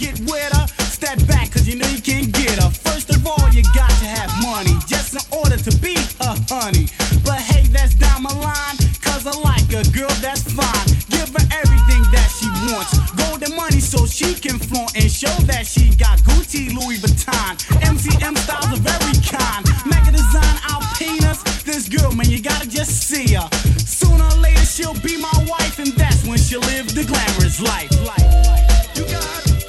get with her, step back, cause you know you can't get her. First of all, you got to have money, just in order to be a honey. But hey, that's down my line, cause I like a girl that's fine. Give her everything that she wants, golden money so she can flaunt and show that she got Gucci, Louis Vuitton. MCM styles of every kind, Mega Design, Alpinas. This girl, man, you gotta just see her. Sooner or later she'll be my wife, and that's when she'll live the glamorous life. You got it.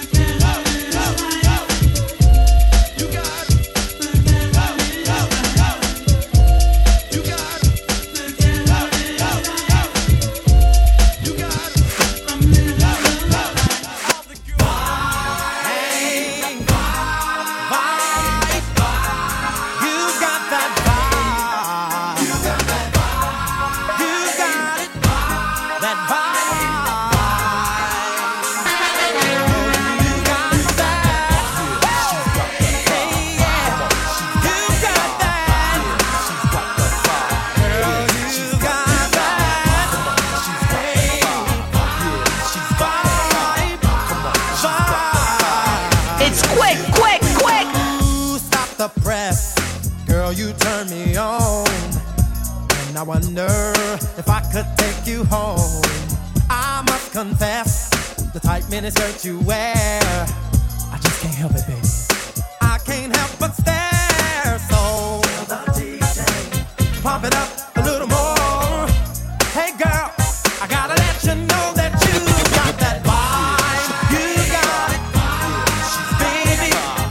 I wonder if I could take you home. I must confess, the tight miniskirt you wear, I just can't help it, baby. I can't help but stare. So tell the DJ, pump it up a little more. Hey girl, I gotta let you know that you got that vibe. You got it, baby,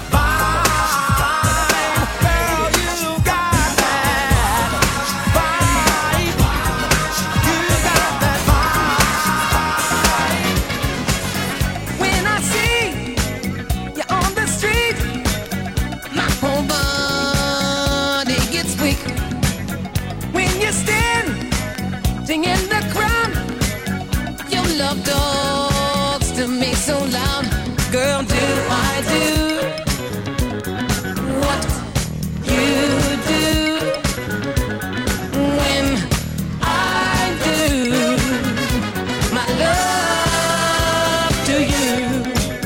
vibe. Girl, you got that vibe. You got that vibe. When I see you on the street, my whole body gets weak. When you stand in the crowd, your love talks to me so loud. Girl, do I do what you do when I do my love to you?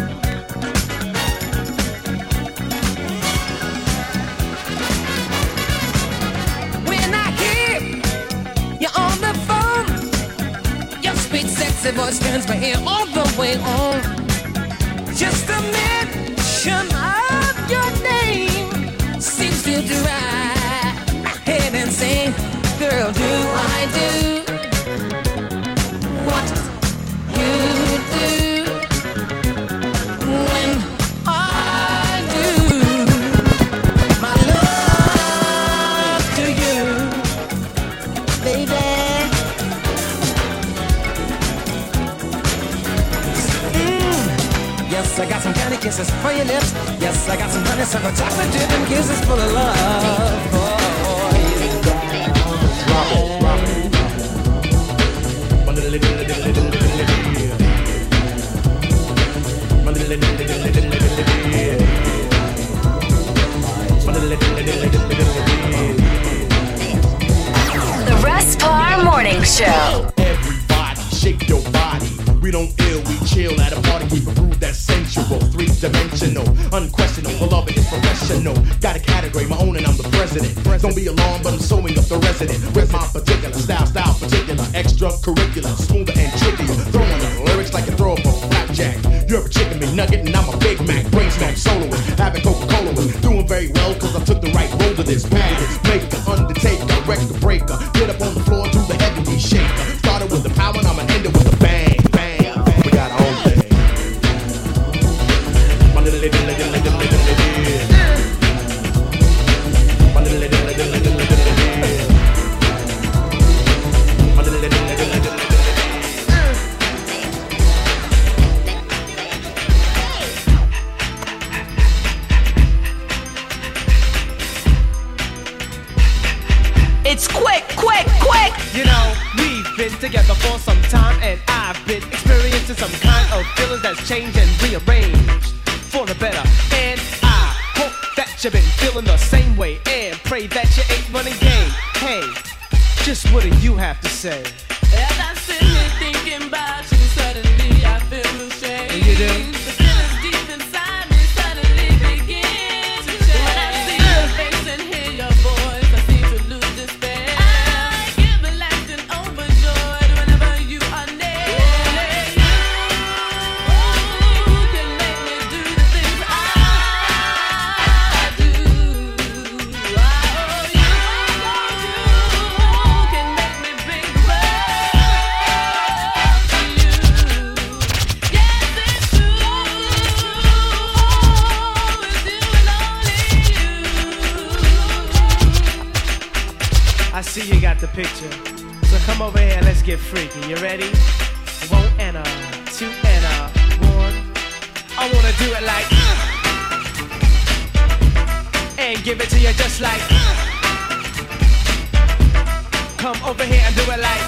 When I hear you on the phone, your sweet, sexy voice turns my ear all the way on. Just a mention of your name seems to drive my head insane. Girl, do I do what you do when I do my love to you, baby? Yes, I got some candy kisses for your lips. Yes, I got some honeysuckle chocolate dip and kisses full of love for you. The Russ Parr Morning Show. Everybody, shake your body. We don't ill, we chill at a party. We prove that sensual, three-dimensional, unquestionable. Beloved is professional. Got a category, my own, and I'm the president. Don't be alarmed, but I'm sewing up the resident. With my particular style particular, extracurricular, smoother and trickier. Throwing the lyrics like a throw up a flapjack. You're a chicken McNugget and I'm a Big Mac. Brain smack soloist, having Coca-Cola with. Doing very well cause I took the right road to this path. Maker, undertaker, record breaker. Get up on the floor, do the heavy shaker. Started with the power and I'ma end it with a bang, bang. We got our own thing. My little It's quick, quick, quick. You know, we've been together for some time, and I've been experiencing some kind of feelings that's changed and rearranged for the better. And I hope that you've been feeling the same way, and pray that you ain't running game. Hey, just what do you have to say? As I sit here thinking about you, suddenly I feel ashamed. You do? The feelings see you got the picture. So come over here and let's get freaky. You ready? 1 and a 2 and a 1. I wanna do it like and give it to you just like come over here and do it like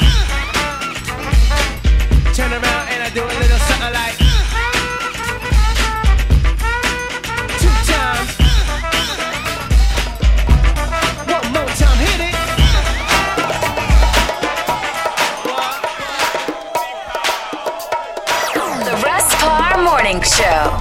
turn around and I do a little something like 2 times. 1 more time, hit it. The Russ Parr Morning Show.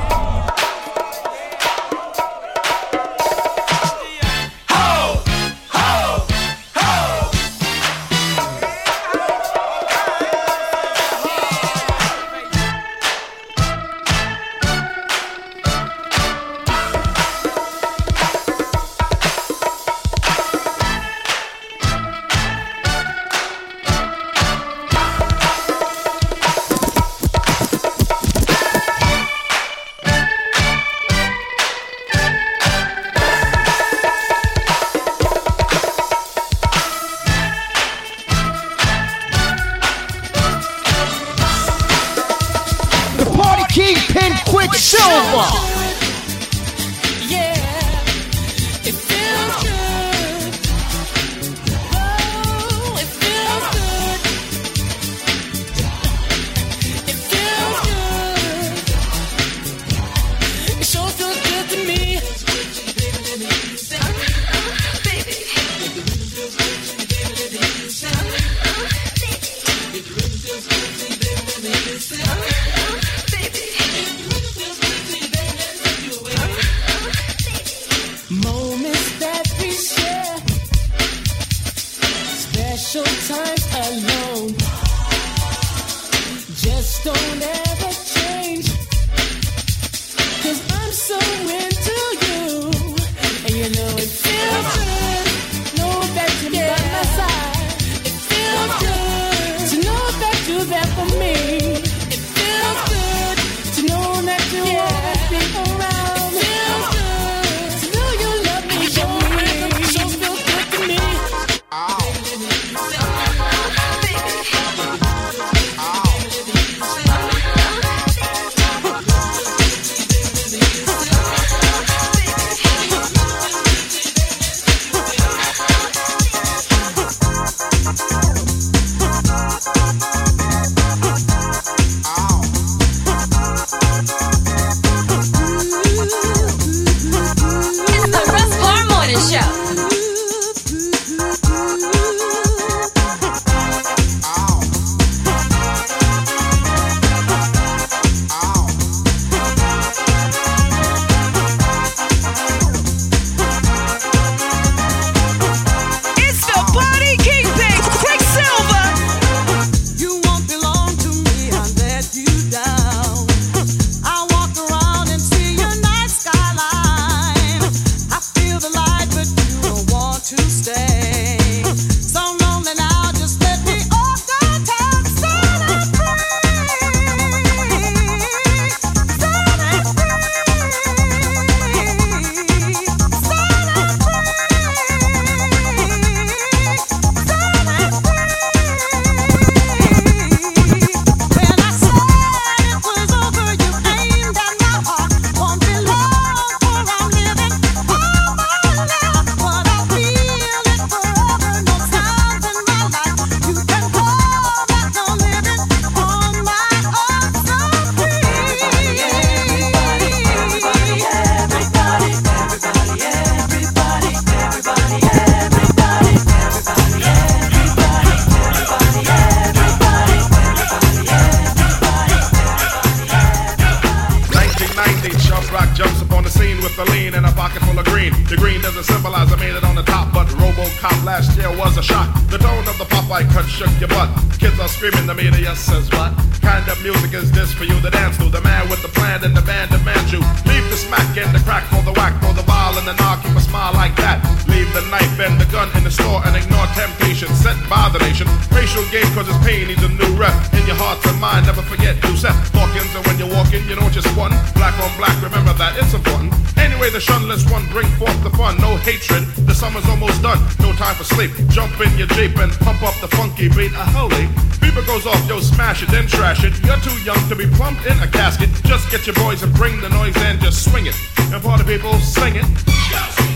Never forget who set Hawkins, and when you're walking, you don't just one. Black on black, remember that, it's important. Anyway, Anyway, the shunless one bring forth the fun. No hatred, the summer's almost done. No time for sleep. Jump in your Jeep and pump up the funky beat. Holy, beeper goes off, yo, smash it, then trash it. You're too young to be plumped in a casket. Just get your boys and bring the noise and just swing it. And party people, sing it.